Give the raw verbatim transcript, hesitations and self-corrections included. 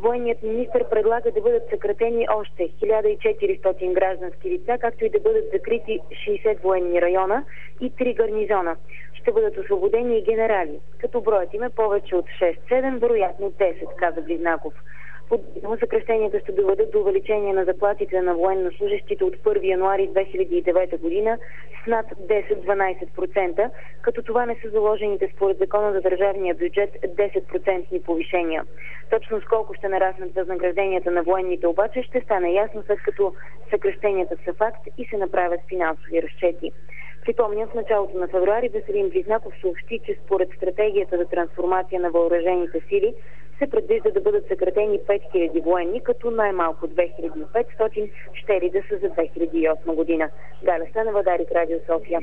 Военният министър предлага да бъдат съкратени още хиляда и четиристотин граждански лица, както и да бъдат закрити шейсет военни района и три гарнизона. Ще бъдат освободени и генерали, като броят им е повече от шест-седем, вероятно десет, каза Близнаков. Подобно съкращенията ще доведат до увеличение на заплатите на военнослужещите от първи януари две хиляди и девета година с над десет до дванадесет процента, като това не са заложените според закона за държавния бюджет десет процентни повишения. Точно с колко ще нараснат възнагражденията на военните обаче ще стане ясно, след като съкращенията са факт и се направят финансови разчети. Припомням, в началото на февруари Веселин Близнаков съобщи, че според стратегията за трансформация на въоръжените сили се предвижда да бъдат съкратени пет хиляди военни, като най-малко две хиляди и петстотин щели да са за две хиляди и осма година. Галя Станева, Дарик, Радио София.